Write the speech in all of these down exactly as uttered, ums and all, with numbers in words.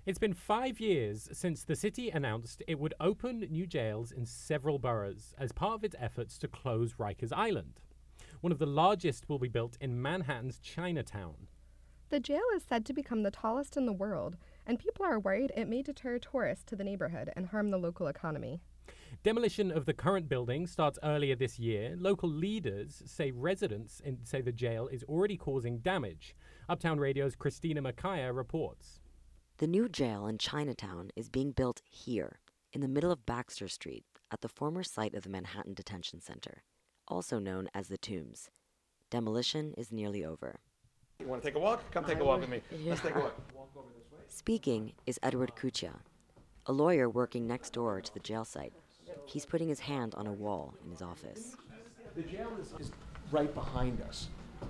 It's been five years since the city announced it would open new jails in several boroughs as part of its efforts to close Rikers Island. One of the largest will be built in Manhattan's Chinatown. The jail is said to become the tallest in the world, and people are worried it may deter tourists to the neighborhood and harm the local economy. Demolition of the current building starts earlier this year. Local leaders say residents in, say the jail is already causing damage. Uptown Radio's Christina Makaya reports. The new jail in Chinatown is being built here, in the middle of Baxter Street, at the former site of the Manhattan Detention Center, also known as the Tombs. Demolition is nearly over. You want to take a walk? Come take a walk with me. Yeah. Let's take a walk. Walk over this way. Speaking is Edward Kucha, a lawyer working next door to the jail site. He's putting his hand on a wall in his office. The jail is, is right behind us.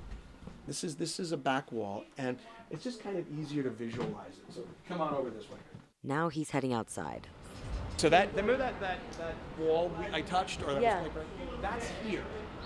This is this is a back wall, and it's just kind of easier to visualize it. So come on over this way. Now he's heading outside. So that remember that that, that wall we, I touched, or that Yeah. was paper? That's here.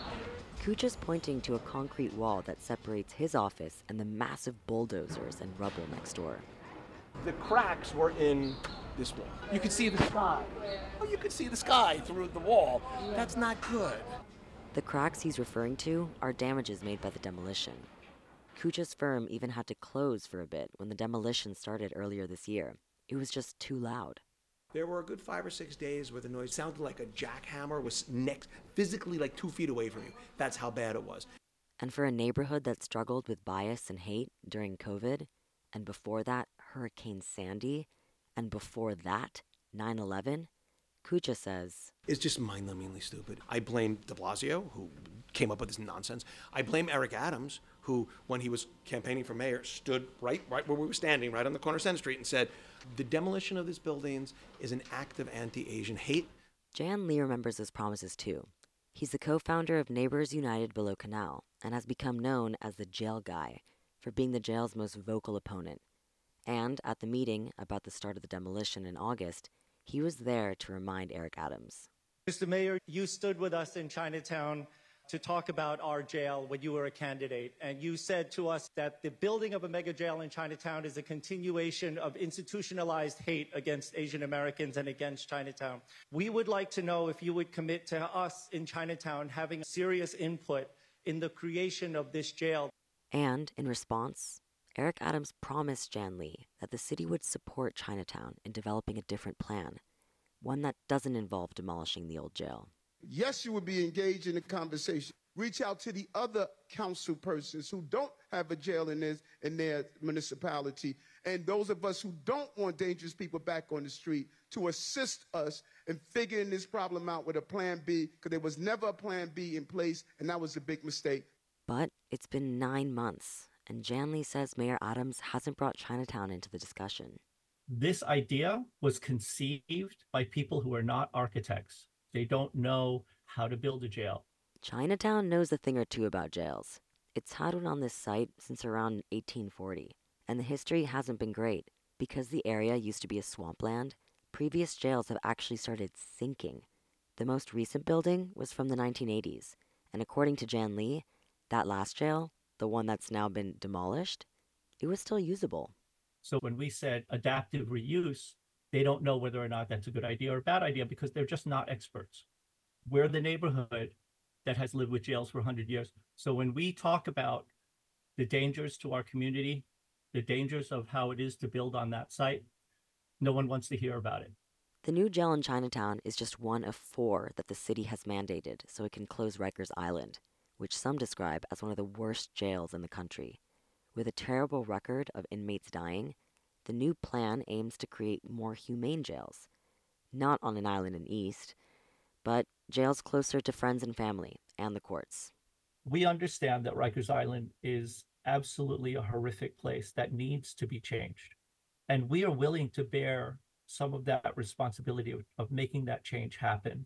Kucha's pointing to a concrete wall that separates his office and the massive bulldozers and rubble next door. The cracks were in this wall. You could see the sky. Oh, you could see the sky through the wall. That's not good. The cracks he's referring to are damages made by the demolition. Kucha's firm even had to close for a bit when the demolition started earlier this year. It was just too loud. There were a good five or six days where the noise sounded like a jackhammer was next, physically like two feet away from you. That's how bad it was. And for a neighborhood that struggled with bias and hate during COVID, and before that, Hurricane Sandy, and before that, nine eleven, Kucha says, It's just mind-numbingly stupid. I blame de Blasio, who came up with this nonsense. I blame Eric Adams, who, when he was campaigning for mayor, stood right, right where we were standing, right on the corner of Center Street, and said, the demolition of these buildings is an act of anti-Asian hate. Jan Lee remembers those promises too. He's the co-founder of Neighbors United Below Canal and has become known as the jail guy for being the jail's most vocal opponent. And at the meeting about the start of the demolition in August, he was there to remind Eric Adams. Mister Mayor, you stood with us in Chinatown to talk about our jail when you were a candidate, and you said to us that the building of a mega jail in Chinatown is a continuation of institutionalized hate against Asian Americans and against Chinatown. We would like to know if you would commit to us in Chinatown having serious input in the creation of this jail. And in response, Eric Adams promised Jan Lee that the city would support Chinatown in developing a different plan, one that doesn't involve demolishing the old jail. Yes, you would be engaged in a conversation. Reach out to the other council persons who don't have a jail in, this, in their municipality, and those of us who don't want dangerous people back on the street to assist us in figuring this problem out with a plan B, because there was never a plan B in place, and that was a big mistake. But it's been nine months, and Jan Lee says Mayor Adams hasn't brought Chinatown into the discussion. This idea was conceived by people who are not architects. They don't know how to build a jail. Chinatown knows a thing or two about jails. It's had one on this site since around eighteen forty, and the history hasn't been great. Because the area used to be a swampland, previous jails have actually started sinking. The most recent building was from the nineteen eighties, and according to Jan Lee, that last jail, the one that's now been demolished, it was still usable. So when we said adaptive reuse, they don't know whether or not that's a good idea or a bad idea because they're just not experts. We're the neighborhood that has lived with jails for one hundred years. So when we talk about the dangers to our community, the dangers of how it is to build on that site, no one wants to hear about it. The new jail in Chinatown is just one of four that the city has mandated so it can close Rikers Island, which some describe as one of the worst jails in the country. With a terrible record of inmates dying, the new plan aims to create more humane jails, not on an island in East, but jails closer to friends and family and the courts. We understand that Rikers Island is absolutely a horrific place that needs to be changed. And we are willing to bear some of that responsibility of, of making that change happen.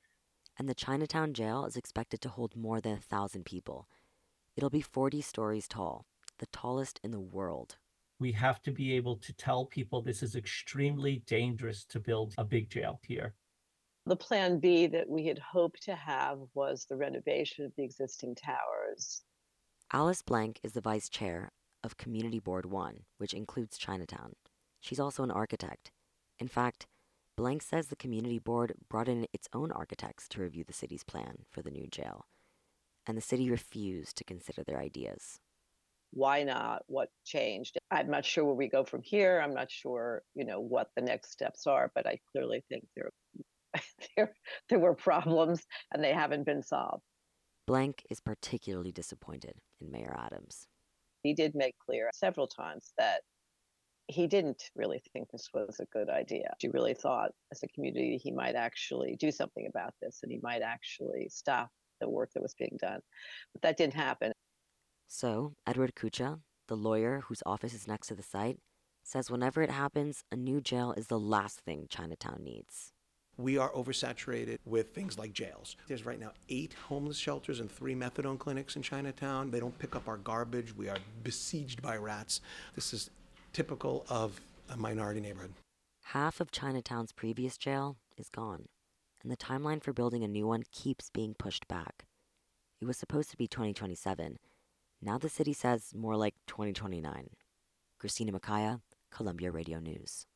And the Chinatown jail is expected to hold more than a thousand people. It'll be forty stories tall, the tallest in the world. We have to be able to tell people this is extremely dangerous to build a big jail here. The plan B that we had hoped to have was the renovation of the existing towers. Alice Blank is the vice chair of Community Board One, which includes Chinatown. She's also an architect. In fact, Blank says the community board brought in its own architects to review the city's plan for the new jail, and the city refused to consider their ideas. Why not? What changed? I'm not sure where we go from here. I'm not sure, you know, what the next steps are, but I clearly think there, there, there were problems and they haven't been solved. Blank is particularly disappointed in Mayor Adams. He did make clear several times that he didn't really think this was a good idea. He really thought as a community he might actually do something about this and he might actually stop the work that was being done. But that didn't happen. So, Edward Kucha, the lawyer whose office is next to the site, says whenever it happens, a new jail is the last thing Chinatown needs. We are oversaturated with things like jails. There's right now eight homeless shelters and three methadone clinics in Chinatown. They don't pick up our garbage. We are besieged by rats. This is typical of a minority neighborhood. Half of Chinatown's previous jail is gone, and the timeline for building a new one keeps being pushed back. It was supposed to be twenty twenty-seven. Now the city says more like twenty twenty-nine. Christina Makaya, Columbia Radio News.